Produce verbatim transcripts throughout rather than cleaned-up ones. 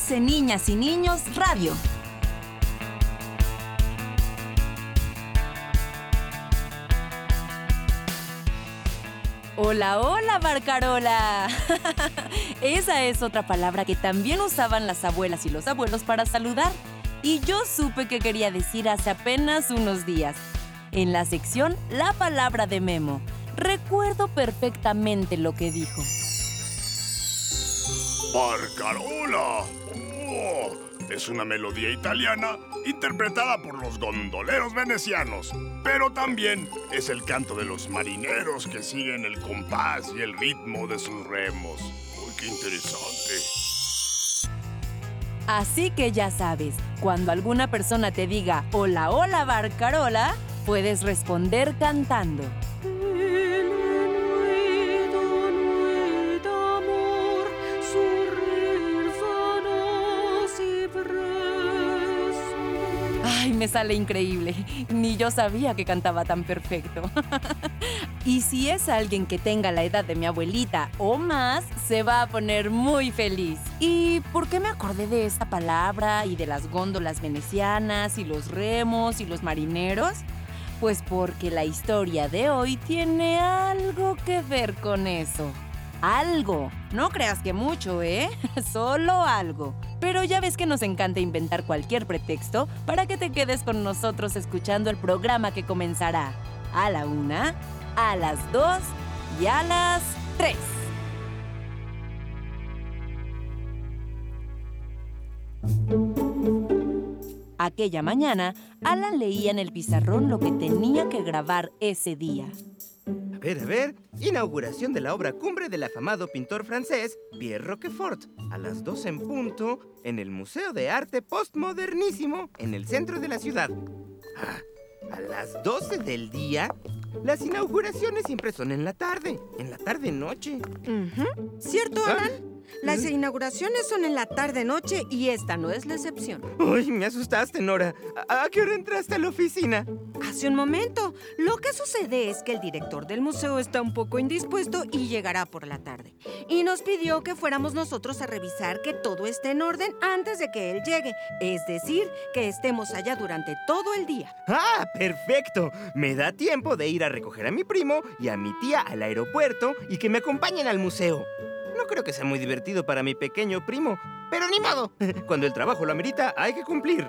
Estás en Niñas y Niños Radio. Hola, hola, Barcarola. Esa es otra palabra que también usaban las abuelas y los abuelos para saludar. Y yo supe que quería decir hace apenas unos días. En la sección La Palabra de Memo, recuerdo perfectamente lo que dijo. ¡Barcarola! Oh, es una melodía italiana interpretada por los gondoleros venecianos, pero también es el canto de los marineros que siguen el compás y el ritmo de sus remos. ¡Uy, qué interesante! Así que ya sabes, cuando alguna persona te diga hola, hola, Barcarola, puedes responder cantando. Ay, me sale increíble. Ni yo sabía que cantaba tan perfecto. Y si es alguien que tenga la edad de mi abuelita o más, se va a poner muy feliz. ¿Y por qué me acordé de esta palabra y de las góndolas venecianas y los remos y los marineros? Pues porque la historia de hoy tiene algo que ver con eso. Algo. No creas que mucho, ¿eh? Solo algo. Pero ya ves que nos encanta inventar cualquier pretexto para que te quedes con nosotros escuchando el programa que comenzará a la una, a las dos y a las tres. Aquella mañana, Alan leía en el pizarrón lo que tenía que grabar ese día. A ver, a ver, inauguración de la obra cumbre del afamado pintor francés Pierre Roquefort, a las doce en punto, en el Museo de Arte Postmodernísimo, en el centro de la ciudad. Ah, ¿a las doce del día? Las inauguraciones siempre son en la tarde, en la tarde-noche. Uh-huh. ¿Cierto, Alan? ¿Ah? Las inauguraciones son en la tarde-noche y esta no es la excepción. ¡Uy, me asustaste, Nora! ¿A, ¿A qué hora entraste a la oficina? Hace un momento. Lo que sucede es que el director del museo está un poco indispuesto y llegará por la tarde. Y nos pidió que fuéramos nosotros a revisar que todo esté en orden antes de que él llegue. Es decir, que estemos allá durante todo el día. ¡Ah, perfecto! Me da tiempo de ir a recoger a mi primo y a mi tía al aeropuerto y que me acompañen al museo. No creo que sea muy divertido para mi pequeño primo, pero ni modo. Cuando el trabajo lo amerita, hay que cumplir.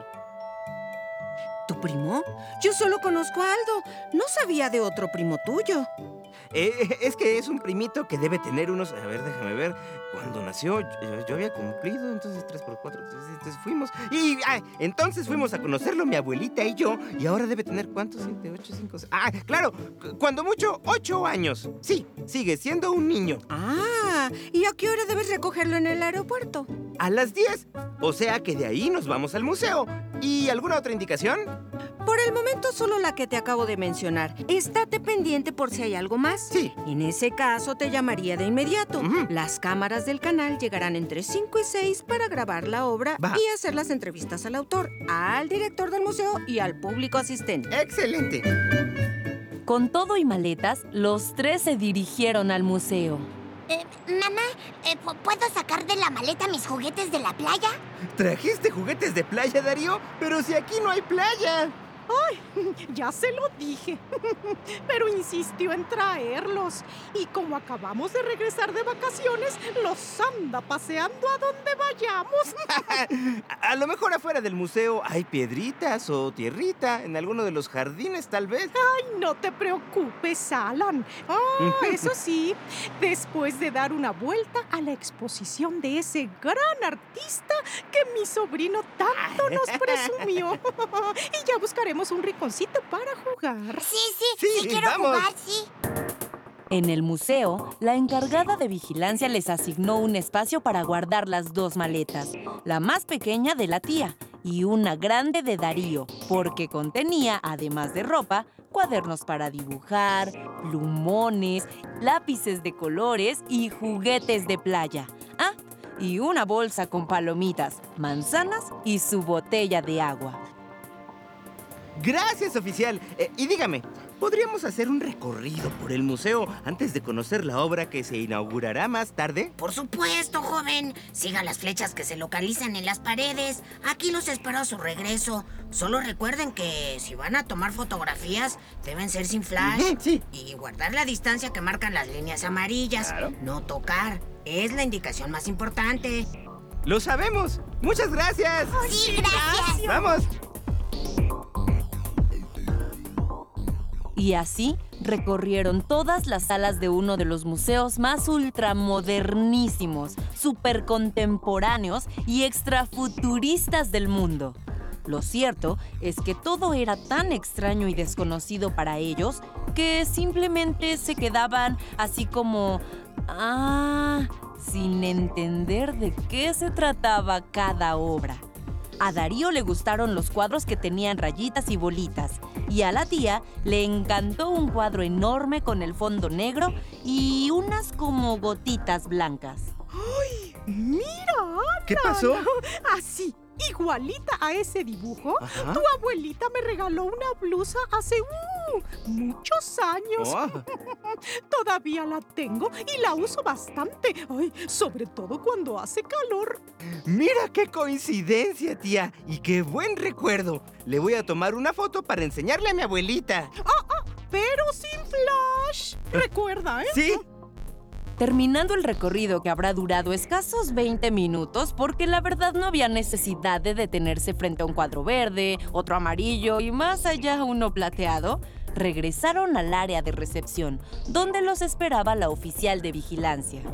¿Tu primo? Yo solo conozco a Aldo. No sabía de otro primo tuyo. Eh, es que es un primito que debe tener unos... A ver, déjame ver. Cuando nació, yo, yo había cumplido, entonces tres por cuatro, entonces fuimos... Y ah, entonces fuimos a conocerlo mi abuelita y yo, y ahora debe tener, ¿cuántos? siete, ocho, cinco, seis... Ah, claro, cuando mucho, ocho años. Sí, sigue siendo un niño. Ah, ¿y a qué hora debes recogerlo en el aeropuerto? A las diez. O sea que de ahí nos vamos al museo. ¿Y alguna otra indicación? Por el momento solo la que te acabo de mencionar. Estate pendiente por si hay algo más. Sí. En ese caso te llamaría de inmediato. Uh-huh. Las cámaras del canal llegarán entre cinco y seis para grabar la obra Va. y hacer las entrevistas al autor, al director del museo y al público asistente. ¡Excelente! Con todo y maletas, los tres se dirigieron al museo. Eh, mamá, eh, ¿puedo sacar de la maleta mis juguetes de la playa? ¿Trajiste juguetes de playa, Darío? Pero si aquí no hay playa. ¡Ay! Ya se lo dije. Pero insistió en traerlos. Y como acabamos de regresar de vacaciones, los anda paseando a donde vayamos. A lo mejor afuera del museo hay piedritas o tierrita, en alguno de los jardines tal vez. ¡Ay, no te preocupes, Alan! Oh, eso sí, después de dar una vuelta a la exposición de ese gran artista que mi sobrino tanto nos presumió. Y ya buscaremos un rinconcito para jugar. Sí, sí, sí, sí quiero vamos. jugar, sí. En el museo, la encargada de vigilancia les asignó un espacio para guardar las dos maletas, la más pequeña de la tía y una grande de Darío, porque contenía, además de ropa, cuadernos para dibujar, plumones, lápices de colores y juguetes de playa. Ah, y una bolsa con palomitas, manzanas y su botella de agua. Gracias, oficial. Eh, y dígame, ¿podríamos hacer un recorrido por el museo antes de conocer la obra que se inaugurará más tarde? Por supuesto, joven. Siga las flechas que se localizan en las paredes. Aquí los espero a su regreso. Solo recuerden que si van a tomar fotografías, deben ser sin flash. Ujú, sí. Y guardar la distancia que marcan las líneas amarillas. Claro. No tocar. Es la indicación más importante. ¡Lo sabemos! ¡Muchas gracias! Sí, gracias. ¡Vamos! Y así recorrieron todas las salas de uno de los museos más ultramodernísimos, supercontemporáneos y extrafuturistas del mundo. Lo cierto es que todo era tan extraño y desconocido para ellos que simplemente se quedaban así como... Ah, sin entender de qué se trataba cada obra. A Darío le gustaron los cuadros que tenían rayitas y bolitas, y a la tía le encantó un cuadro enorme con el fondo negro y unas como gotitas blancas. Mira, ¿Qué pasó? así, igualita a ese dibujo, Ajá. tu abuelita me regaló una blusa hace uh, muchos años. Oh. Todavía la tengo y la uso bastante. Ay, sobre todo cuando hace calor. ¡Mira qué coincidencia, tía! ¡Y qué buen recuerdo! Le voy a tomar una foto para enseñarle a mi abuelita. Pero sin flash. Recuerda, ¿eh? ¿Sí? Terminando el recorrido que habrá durado escasos veinte minutos, porque la verdad no había necesidad de detenerse frente a un cuadro verde, otro amarillo y más allá uno plateado, regresaron al área de recepción, donde los esperaba la oficial de vigilancia.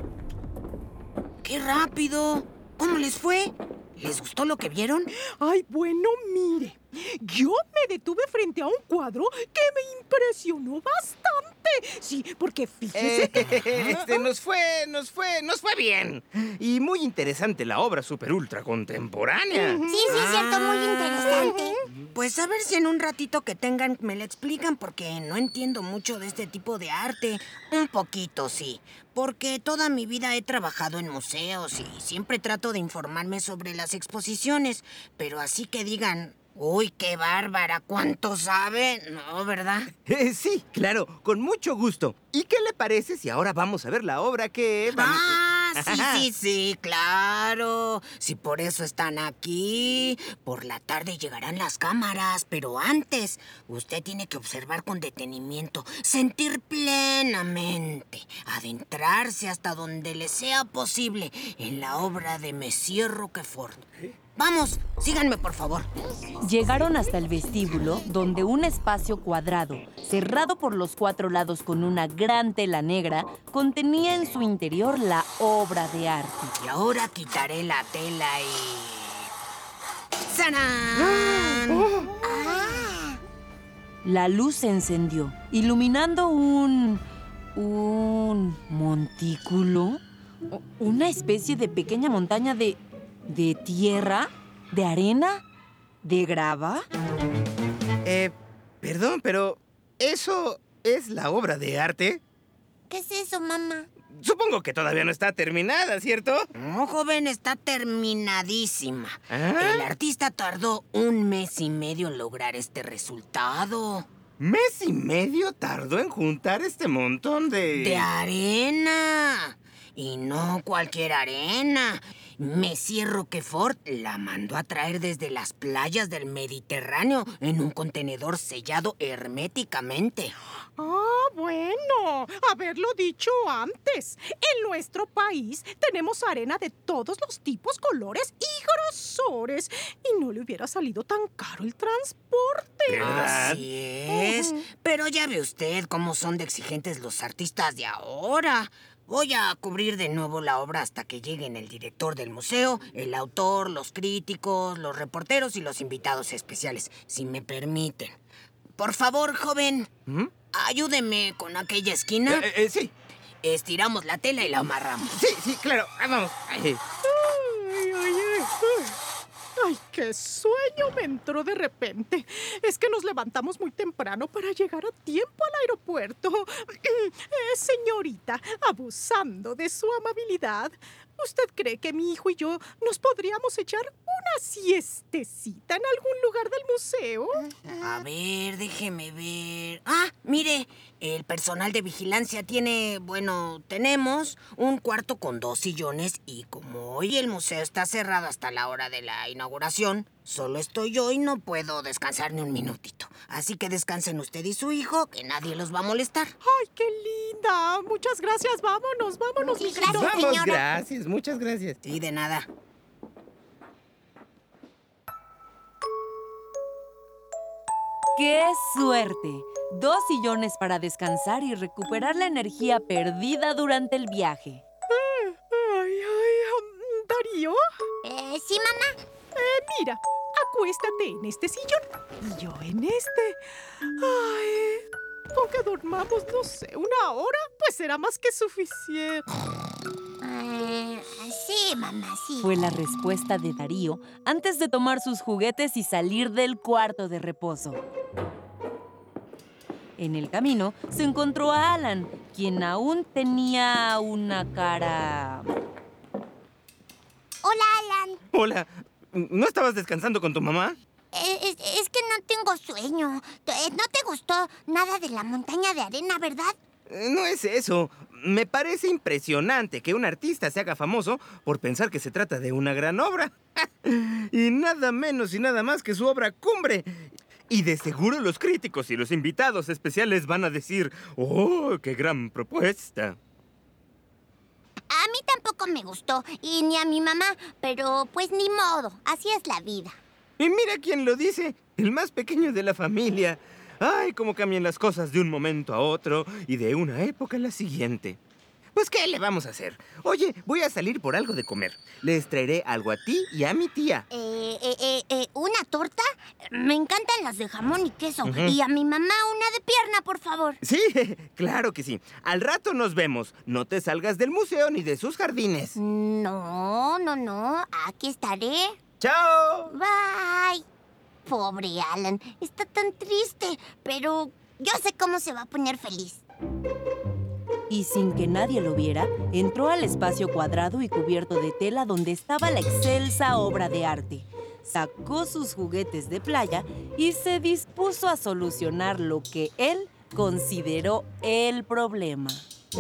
¡Qué rápido! ¿Cómo les fue? ¿Les gustó lo que vieron? Ay, bueno, mire. Yo me detuve frente a un cuadro que me impresionó bastante. Sí, porque fíjese... Eh, este, nos fue, nos fue, nos fue bien. Y muy interesante la obra super ultra contemporánea. Sí, sí, es cierto, muy interesante. Pues a ver si en un ratito que tengan me la explican porque no entiendo mucho de este tipo de arte. Un poquito, sí. Porque toda mi vida he trabajado en museos y siempre trato de informarme sobre las exposiciones. Pero así que digan... ¡Uy, qué bárbara! ¿Cuánto sabe? No, ¿verdad? Eh, sí, claro, con mucho gusto. ¿Y qué le parece si ahora vamos a ver la obra que... vamos- Ah, sí, sí, sí, claro. Si por eso están aquí. Por la tarde llegarán las cámaras, pero antes usted tiene que observar con detenimiento, sentir plenamente, adentrarse hasta donde le sea posible en la obra de Monsieur Roquefort. Vamos, síganme, por favor. Llegaron hasta el vestíbulo, donde un espacio cuadrado, cerrado por los cuatro lados con una gran tela negra, contenía en su interior la obra de arte. Y ahora quitaré la tela y... ¡Sarán! La luz se encendió, iluminando un... un... montículo. O- Una especie de pequeña montaña de... ¿de tierra? ¿De arena? ¿De grava? Eh, perdón, pero ¿eso es la obra de arte? ¿Qué es eso, mamá? Supongo que todavía no está terminada, ¿cierto? No, joven, está terminadísima. ¿Ah? El artista tardó un mes y medio en lograr este resultado. ¿Mes y medio tardó en juntar este montón de... ¡De arena! Y no cualquier arena. Monsieur Roquefort la mandó a traer desde las playas del Mediterráneo en un contenedor sellado herméticamente. Ah, bueno, haberlo dicho antes. En nuestro país tenemos arena de todos los tipos, colores y grosores. Y no le hubiera salido tan caro el transporte. ¿Verdad? Así es. Pero ya ve usted cómo son de exigentes los artistas de ahora. Voy a cubrir de nuevo la obra hasta que lleguen el director del museo, el autor, los críticos, los reporteros y los invitados especiales, si me permiten. Por favor, joven, ¿Mm? ayúdeme con aquella esquina. Eh, eh, sí, Estiramos la tela y la amarramos. sí, sí, claro. Ah, vamos. Ay, Ay, ay, ay, ay. Ay, qué ¡Qué sueño me entró de repente! Es que nos levantamos muy temprano para llegar a tiempo al aeropuerto. Eh, señorita, abusando de su amabilidad, ¿usted cree que mi hijo y yo nos podríamos echar una siestecita en algún lugar del museo? A ver, déjeme ver. Ah, mire, el personal de vigilancia tiene, bueno, tenemos un cuarto con dos sillones y como hoy el museo está cerrado hasta la hora de la inauguración, solo estoy yo y no puedo descansar ni un minutito. Así que descansen usted y su hijo, que nadie los va a molestar. ¡Ay, qué linda! Muchas gracias. Vámonos, vámonos, Sí, mijito. gracias. Vamos, señora. gracias, muchas gracias. Sí, de nada. ¡Qué suerte! Dos sillones para descansar y recuperar la energía perdida durante el viaje. Ay, ay, um, Darío, Eh, sí, mamá. eh, mira, acuéstate en este sillón y yo en este. Ay, con que dormamos, no sé, una hora, pues será más que suficiente. Eh, sí, mamá, sí. Fue la respuesta de Darío antes de tomar sus juguetes y salir del cuarto de reposo. En el camino se encontró a Alan, quien aún tenía una cara... Hola, Alan. Hola, ¿no estabas descansando con tu mamá? Eh, es, es que no tengo sueño. Eh, ¿No te gustó nada de la montaña de arena, verdad? Eh, No es eso. Me parece impresionante que un artista se haga famoso por pensar que se trata de una gran obra. Y nada menos y nada más que su obra cumbre. Y de seguro los críticos y los invitados especiales van a decir, ¡oh, qué gran propuesta! A mí tampoco me gustó, y ni a mi mamá, pero pues ni modo, así es la vida. Y mira quién lo dice, el más pequeño de la familia. ¡Ay, cómo cambian las cosas de un momento a otro y de una época a la siguiente! Pues, ¿qué le vamos a hacer? Oye, voy a salir por algo de comer. Les traeré algo a ti y a mi tía. Eh, eh, eh, eh, ¿una torta? Me encantan las de jamón y queso. Ujú. Y a mi mamá una de pierna, por favor. Sí, claro que sí. Al rato nos vemos. No te salgas del museo ni de sus jardines. No, no, no. Aquí estaré. ¡Chao! Bye. Pobre Alan. Está tan triste. Pero yo sé cómo se va a poner feliz. Y sin que nadie lo viera, entró al espacio cuadrado y cubierto de tela donde estaba la excelsa obra de arte. Sacó sus juguetes de playa y se dispuso a solucionar lo que él consideró el problema.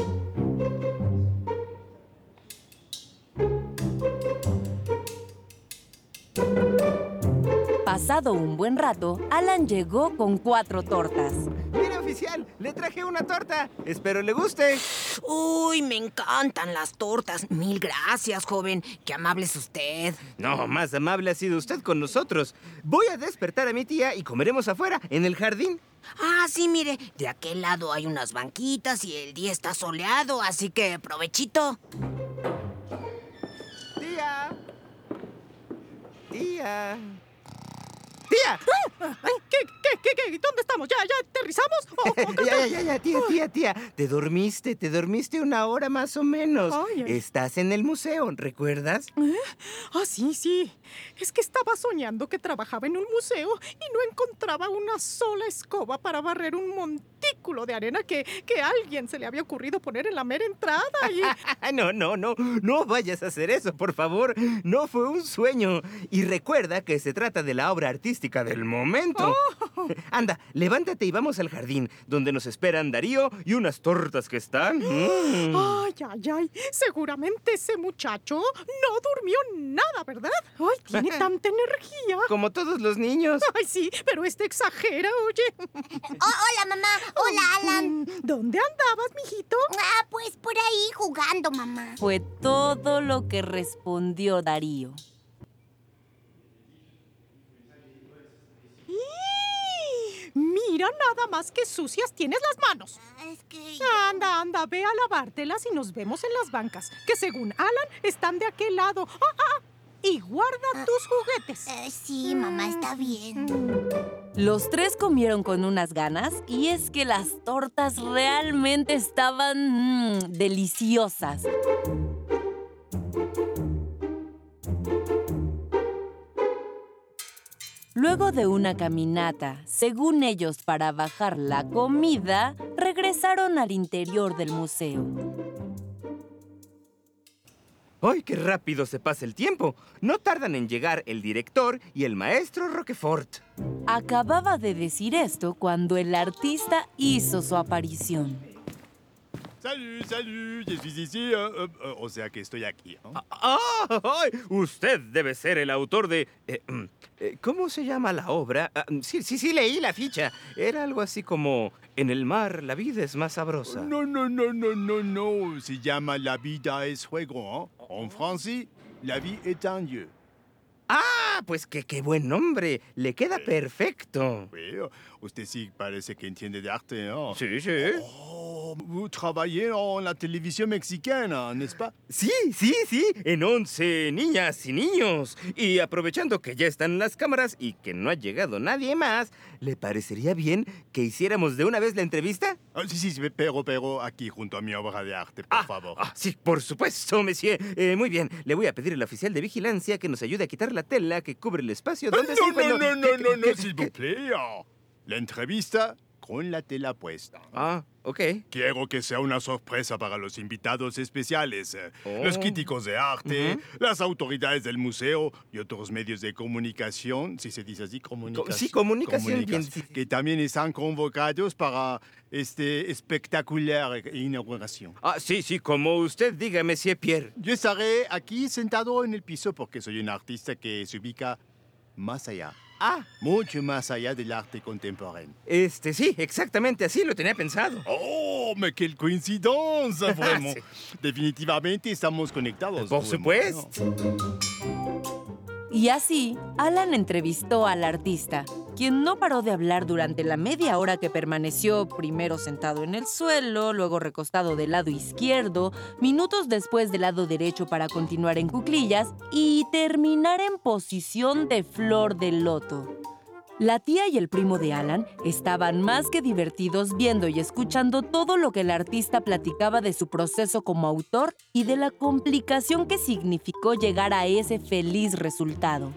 Pasado un buen rato, Alan llegó con cuatro tortas. Mire, oficial, le traje una torta. Espero le guste. Uy, me encantan las tortas. Mil gracias, joven. Qué amable es usted. No, más amable ha sido usted con nosotros. Voy a despertar a mi tía y comeremos afuera, en el jardín. Ah, sí, mire, de aquel lado hay unas banquitas y el día está soleado, así que provechito. Tía. Tía. ¡Tía! ¿Qué, qué, qué, qué? ¿Dónde estamos? ¿Ya, ya aterrizamos? ¿O- o qué ya, tal? ya, ya, ya, tía, tía, tía. Te dormiste, te dormiste una hora más o menos. Ay, ay. Estás en el museo, ¿recuerdas? Ah, sí, sí. Es que estaba soñando que trabajaba en un museo y no encontraba una sola escoba para barrer un montículo de arena que, que a alguien se le había ocurrido poner en la mera entrada. Y... No, no, no, no vayas a hacer eso, por favor. No fue un sueño. Y recuerda que se trata de la obra artística del momento. Anda, levántate y vamos al jardín, donde nos esperan Darío y unas tortas que están. Mm. Ay, ay, ay. Seguramente ese muchacho no durmió nada, ¿verdad? Ay, tiene tanta energía. Como todos los niños. Ay, sí, pero este exagera, oye. Oh, hola, mamá. Hola, Alan. Mm, ¿Dónde andabas, mijito? Ah, pues por ahí jugando, mamá. Fue todo lo que respondió Darío. ¡Y! Mira nada más que sucias tienes las manos. Es que... Anda, anda, ve a lavártelas y nos vemos en las bancas, que según Alan están de aquel lado. ¡Ah, ah! Y guarda tus juguetes. Eh, sí, mamá, está bien. Los tres comieron con unas ganas y es que las tortas realmente estaban mm, deliciosas. Luego de una caminata, según ellos para bajar la comida, regresaron al interior del museo. ¡Ay, qué rápido se pasa el tiempo! No tardan en llegar el director y el maestro Roquefort. Acababa de decir esto cuando el artista hizo su aparición. Salut, salut, je suis ici, euh, euh, euh, o sea que estoy aquí, ¿no? ¡Ah! ay, usted debe ser el autor de... eh, mm, eh, ¿Cómo se llama la obra? Ah, sí, sí, sí, leí la ficha. Era algo así como... En el mar la vida es más sabrosa. No, no, no, no, no, no, se llama La vida es juego, ¿eh? En francés, la vie est un jeu. ¡Ah! Pues que qué buen nombre. Le queda perfecto. Oui, usted sí parece que entiende de arte, ¿no? Sí, sí. Oh, vous travaillez en la televisión mexicana, ¿n'est-ce pas? Sí, sí, sí. En once niñas y niños. Y aprovechando que ya están las cámaras y que no ha llegado nadie más, ¿le parecería bien que hiciéramos de una vez la entrevista? Ah, sí, sí, sí, pero, pero aquí junto a mi obra de arte, por Ah, favor. ah, sí, por supuesto, monsieur. Eh, muy bien. Le voy a pedir al oficial de vigilancia que nos ayude a quitar la tela que cubre el espacio donde se no, encuentra... no, no, ¿Qué- no, no, qué- no, s'il vous plaît. oh. La entrevista con la tela puesta. Ah, ok. Quiero que sea una sorpresa para los invitados especiales, eh, Oh. los críticos de arte, Ujú. las autoridades del museo y otros medios de comunicación, si se dice así, comunicación. sí, comunicación, bien, sí. Que también están convocados para este espectacular inauguración. Ah, sí, sí, como usted diga, monsieur Pierre. Yo estaré aquí sentado en el piso porque soy un artista que se ubica más allá, Ah, mucho más allá del arte contemporáneo. este, sí, exactamente así lo tenía pensado. Oh, mais quelle coïncidence, vraiment. Sí. Definitivamente estamos conectados. Por vraiment. supuesto. Y así, Alan entrevistó al artista, quien no paró de hablar durante la media hora que permaneció primero sentado en el suelo, luego recostado del lado izquierdo, minutos después del lado derecho para continuar en cuclillas y terminar en posición de flor de loto. La tía y el primo de Alan estaban más que divertidos viendo y escuchando todo lo que el artista platicaba de su proceso como autor y de la complicación que significó llegar a ese feliz resultado.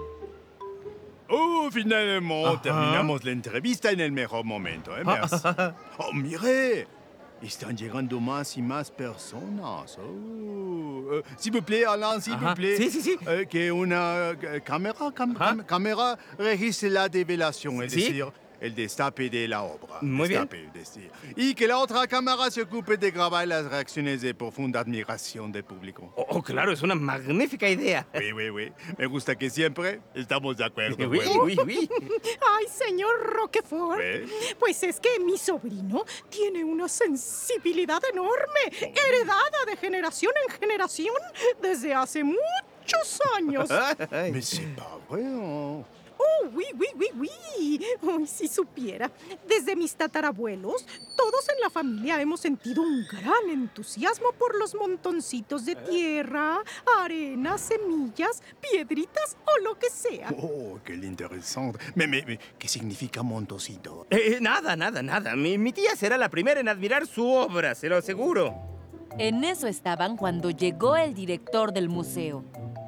Oh, finalement, Ajá. terminamos la entrevista en el mejor momento, ¿eh? Merci. Oh, mire, están llegando más y más personas. Oh, euh, s'il vous plaît, Alain, s'il Ajá. vous plaît. Sí, sí, sí. Eh, que una eh, cámara, cam- Ajá. cam- cámara registre la develación, es Sí. decir, el destape de la obra. Muy bien. Destape, es decir. Y que la otra cámara se ocupe de grabar las reacciones de profunda admiración del público. Oh, oh, claro, es una magnífica idea. Oui, oui, oui. Me gusta que siempre estamos de acuerdo. Oui, bueno. oui, oui. Ay, señor Roquefort. ¿Ves? Pues es que mi sobrino tiene una sensibilidad enorme, heredada de generación en generación desde hace muchos años. Ay. Mais c'est pas vrai, hein. Oh, oui, oui, oui, oui. Ay, si supiera. Desde mis tatarabuelos, todos en la familia hemos sentido un gran entusiasmo por los montoncitos de tierra, arena, semillas, piedritas o lo que sea. Oh, quel interesante. Mais, mais, mais, ¿qué significa montocito? Eh, nada, nada, nada. Mi, mi tía será la primera en admirar su obra, se lo aseguro. En eso estaban cuando llegó el director del museo.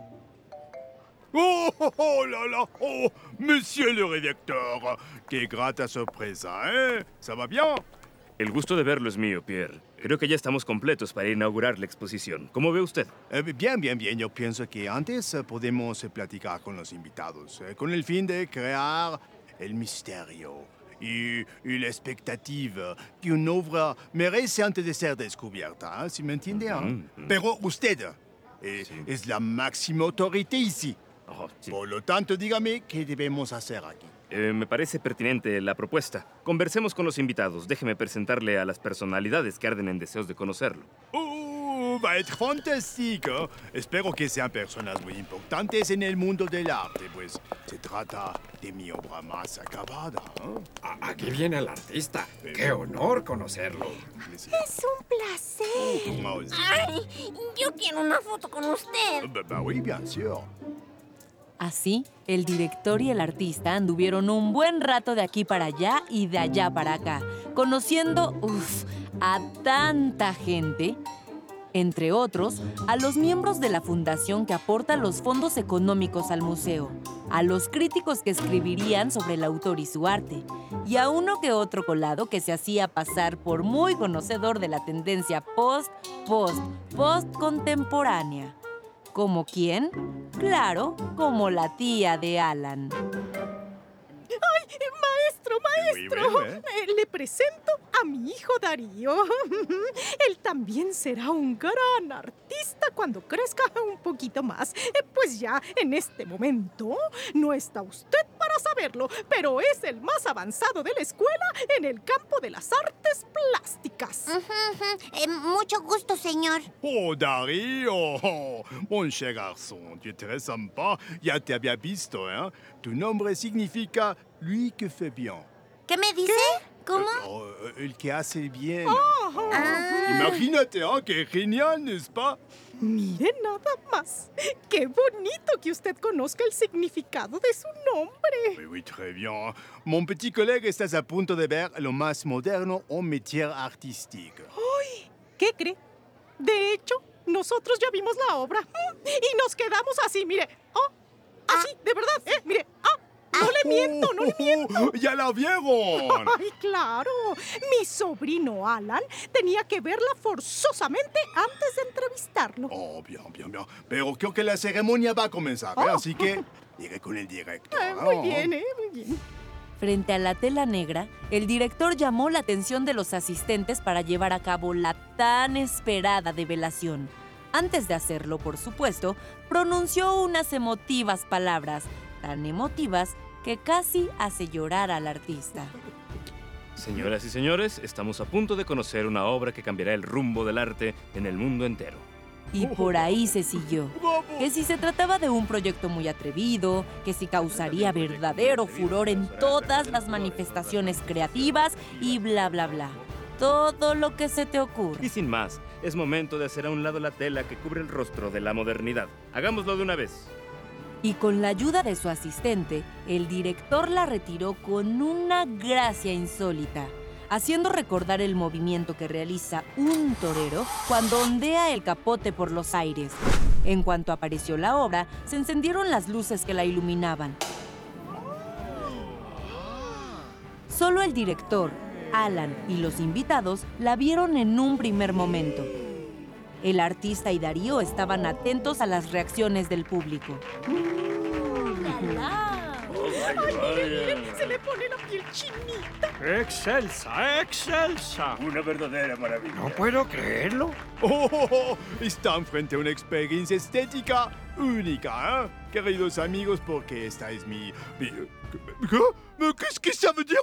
Oh, oh, oh là là, oh, monsieur le rédacteur. Qué grata sorpresa, ¿eh? ¿Ça va bien? El gusto de verlo es mío, Pierre. Creo que ya estamos completos para inaugurar la exposición. ¿Cómo ve usted? Eh, bien, bien, bien. Yo pienso que antes eh, podemos eh, platicar con los invitados, eh, con el fin de crear el misterio y, y la expectativa que una obra merece antes de ser descubierta, ¿eh? ¿Sí me entiende? ¿eh? Ujú. Pero usted eh, es la máxima autoridad ici. Oh, sí. Por lo tanto, dígame qué debemos hacer aquí. Eh, me parece pertinente la propuesta. Conversemos con los invitados. Déjeme presentarle a las personalidades que arden en deseos de conocerlo. Oh, va a ser fantástico. Espero que sean personas muy importantes en el mundo del arte, pues se trata de mi obra más acabada. ¿eh? A- Aquí viene el artista. Qué honor conocerlo. Es un placer. Moi aussi. Ay, yo quiero una foto con usted. Bah, bah oui, bien sûr. Así, el director y el artista anduvieron un buen rato de aquí para allá y de allá para acá, conociendo, uf, a tanta gente. Entre otros, a los miembros de la fundación que aporta los fondos económicos al museo, a los críticos que escribirían sobre el autor y su arte, y a uno que otro colado que se hacía pasar por muy conocedor de la tendencia post, post, post contemporánea. ¿Como quién? Claro, como la tía de Alan. ¡Ay, maestro, maestro! Muy bien, ¿eh? Eh, Le presento a mi hijo Darío. Él también será un gran artista cuando crezca un poquito más. Eh, Pues ya en este momento no está usted para saberlo, pero es el más avanzado de la escuela en el campo de las artes plásticas. Ujú, ujú. Eh, mucho gusto, señor. Oh, Darío, oh, mon cher garçon, tu es très sympa. Ya te había visto, ¿eh? Tu nombre significa lui que fait bien. ¿Qué me dice? ¿Cómo? Oh, el que hace bien. Ah. Imagínate, ¿eh? Qué genial, ¿n'est-ce pas? Mire nada más. ¡Qué bonito que usted conozca el significado de su nombre! Oui, oui, très bien. Mon petit collègue, estás a punto de ver lo más moderno en métier artistique. ¿Qué cree? De hecho, nosotros ya vimos la obra y nos quedamos así, mire. Oh, así, de verdad, ¿eh? Mire. Ah, no le miento, no le miento. Oh, ¡ya la vieron! ¡Ay, claro! Mi sobrino Alan tenía que verla forzosamente antes de entrevistarlo. Oh, bien, bien, bien. Pero creo que la ceremonia va a comenzar, ¿eh? Oh. Así que iré con el director. Eh, muy bien, ¿eh? Muy bien. Frente a la tela negra, el director llamó la atención de los asistentes para llevar a cabo la tan esperada develación. Antes de hacerlo, por supuesto, pronunció unas emotivas palabras, tan emotivas que casi hace llorar al artista. Señoras y señores, estamos a punto de conocer una obra que cambiará el rumbo del arte en el mundo entero. Y por ahí se siguió. Que si se trataba de un proyecto muy atrevido, que si causaría verdadero furor en todas las manifestaciones creativas y bla, bla, bla. Todo lo que se te ocurra. Y sin más, es momento de hacer a un lado la tela que cubre el rostro de la modernidad. Hagámoslo de una vez. Y con la ayuda de su asistente, el director la retiró con una gracia insólita, haciendo recordar el movimiento que realiza un torero cuando ondea el capote por los aires. En cuanto apareció la obra, se encendieron las luces que la iluminaban. Solo el director, Alan y los invitados la vieron en un primer momento. El artista y Darío estaban atentos a las reacciones del público. ¡Ay, mire, mire! Se le pone la piel chinita. ¡Excelsa, excelsa! Una verdadera maravilla. No puedo creerlo. Oh, oh, oh, están frente a una experiencia estética única, ¿eh? Queridos amigos, porque esta es mi... mi- ¿Qué? ¿Qué, qué ça veut dire?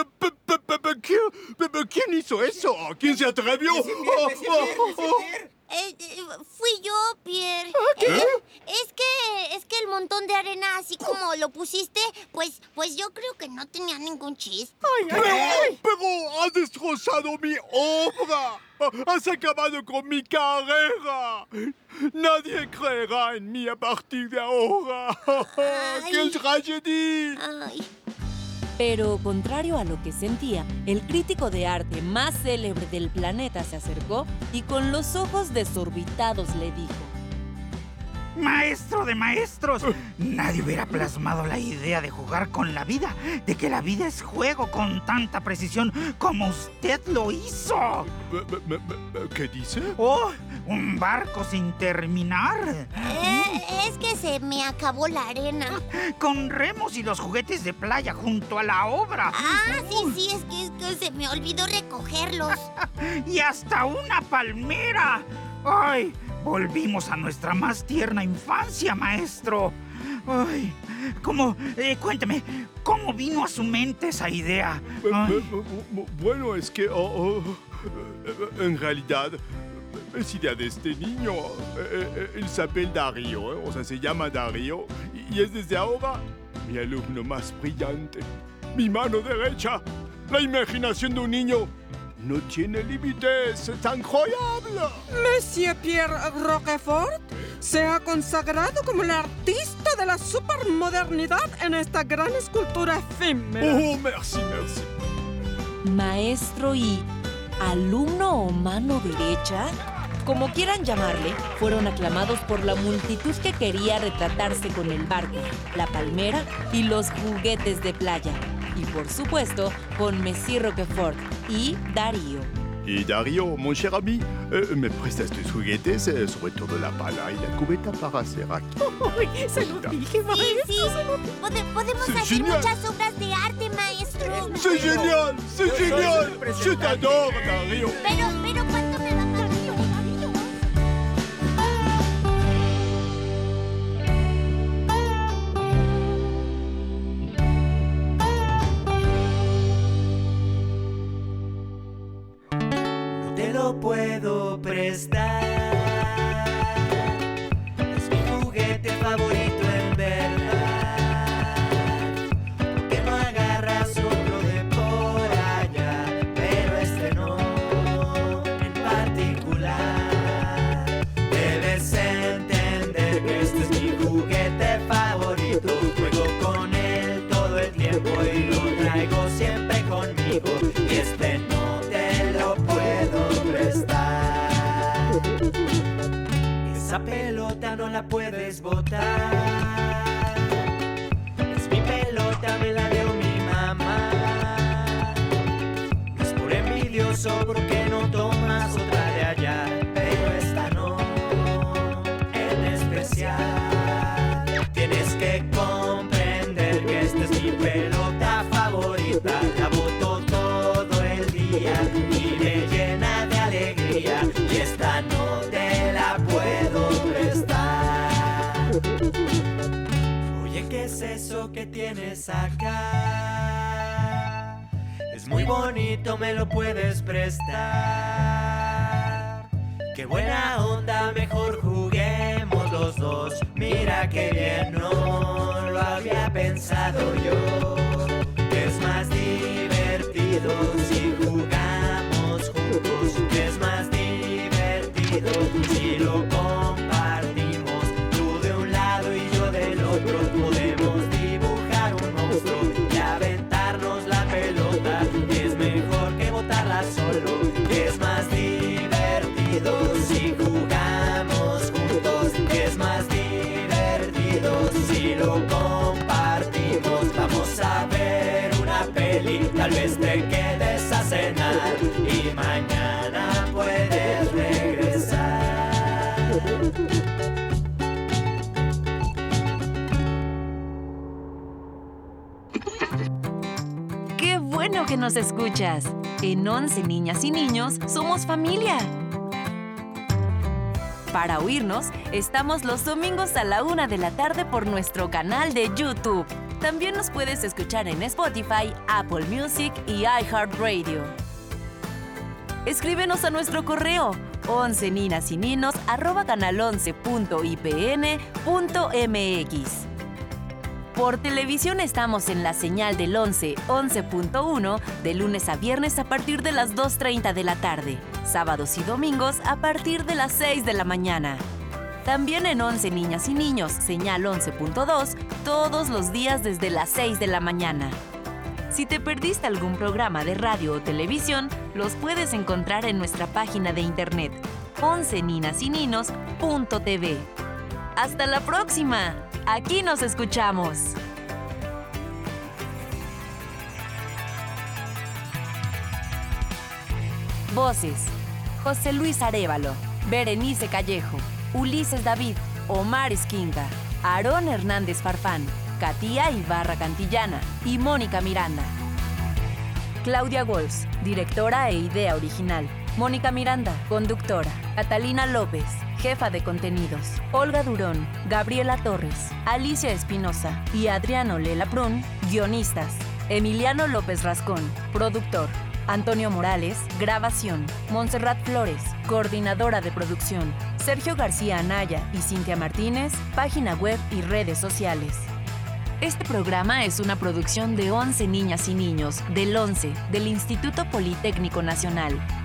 ¿Quién, ¿Quién hizo eso? ¿Quién se atrevió? Oh, oh, oh. Eh, eh, fui yo, Pierre. Eh, es que es que el montón de arena, así como lo pusiste, pues pues yo creo que no tenía ningún chiste. ¡Ay, ay, Pero, ay! pero has destrozado mi obra. Has acabado con mi carrera. Nadie creerá en mí a partir de ahora. ¡Qué tragedia! Ay. Pero, contrario a lo que sentía, el crítico de arte más célebre del planeta se acercó y con los ojos desorbitados le dijo: Maestro de maestros, nadie hubiera plasmado la idea de jugar con la vida, de que la vida es juego con tanta precisión como usted lo hizo. ¿Qué dice? ¡Oh! Un barco sin terminar. Eh, es que se me acabó la arena. Con remos y los juguetes de playa junto a la obra. Ah, sí, sí, es que, es que se me olvidó recogerlos. Y hasta una palmera. ¡Ay! Volvimos a nuestra más tierna infancia, maestro. ¡Ay! ¿Cómo? Eh, cuénteme, ¿cómo vino a su mente esa idea? Ay. Bueno, es que... oh, oh, en realidad... es idea de este niño. Él se llama Darío, ¿eh? O sea, se llama Darío. Y es desde ahora mi alumno más brillante. Mi mano derecha. La imaginación de un niño no tiene límites. ¡Es increíble! Monsieur Pierre Roquefort se ha consagrado como el artista de la supermodernidad en esta gran escultura efímera. Oh, merci, merci. ¿Maestro y alumno o mano derecha? como quieran llamarle, fueron aclamados por la multitud que quería retratarse con el barco, la palmera y los juguetes de playa. Y por supuesto, con Monsieur Roquefort y Darío. Y Darío, mon cher ami, eh, ¿me prestas tus juguetes? Eh, sobre todo la pala y la cubeta para hacer aquí. Ay, se lo dije, maestro. Sí, sí. Pode- podemos C'est hacer génial. muchas obras de arte, maestro. C'est génial, c'est génial. Je t'adore, Darío. Pero, pero, ¿cuánto me va a pagar? Te lo puedo prestar. Es mi juguete favorito en verdad. ¿Por qué no agarras otro de por allá? Pero este no, en particular. Debes entender que este es mi juguete favorito. Juego con él todo el tiempo y lo traigo siempre conmigo. Y este no te lo puedo prestar. Esa pelota no la puedes botar. Es mi pelota, me la dio mi mamá. No es por envidioso porque no tomas otra de allá, pero esta no, en especial. Tienes que comprender que esta es mi pelota favorita. La boto todo el día y me llena de alegría. Y esta no te la puedo prestar. Oye, ¿qué es eso que tienes acá? Es muy bonito, me lo puedes prestar. Qué buena onda, mejor juguemos los dos. Mira qué bien, no lo había pensado yo. Que es más divertido si jugamos juntos. Que es más divertido si lo compartimos. Tú de un lado y yo del otro. Podemos dibujar un monstruo y aventarnos la pelota. Es mejor que botarla solo. Es más divertido si jugamos juntos. Es más divertido si lo compartimos. Vamos a ver una peli, tal vez te quedes a cenar y mañana puedes regresar. ¡Qué bueno que nos escuchas! En Once Niñas y Niños somos familia. Para oírnos, estamos los domingos a la una de la tarde por nuestro canal de YouTube. También nos puedes escuchar en Spotify, Apple Music y iHeartRadio. Escríbenos a nuestro correo once ninas y ninos arroba canal once punto i p n punto m x. Por televisión estamos en la señal del once, once punto uno, de lunes a viernes a partir de las dos treinta de la tarde, sábados y domingos a partir de las seis de la mañana. También en Once Niñas y Niños, señal once punto dos, todos los días desde las seis de la mañana. Si te perdiste algún programa de radio o televisión, los puedes encontrar en nuestra página de internet, once ninas y ninos punto t v. ¡Hasta la próxima! ¡Aquí nos escuchamos! Voces: José Luis Arévalo, Berenice Callejo, Ulises David, Omar Esquinca, Aarón Hernández Farfán, Katia Ibarra Cantillana y Mónica Miranda. Claudia Wolfs, directora e idea original. Mónica Miranda, conductora. Catalina López, jefa de contenidos. Olga Durón, Gabriela Torres, Alicia Espinosa y Adriano Lela Prun, guionistas. Emiliano López Rascón, productor. Antonio Morales, grabación. Montserrat Flores, coordinadora de producción. Sergio García Anaya y Cintia Martínez, página web y redes sociales. Este programa es una producción de Once Niñas y Niños, del once, del Instituto Politécnico Nacional.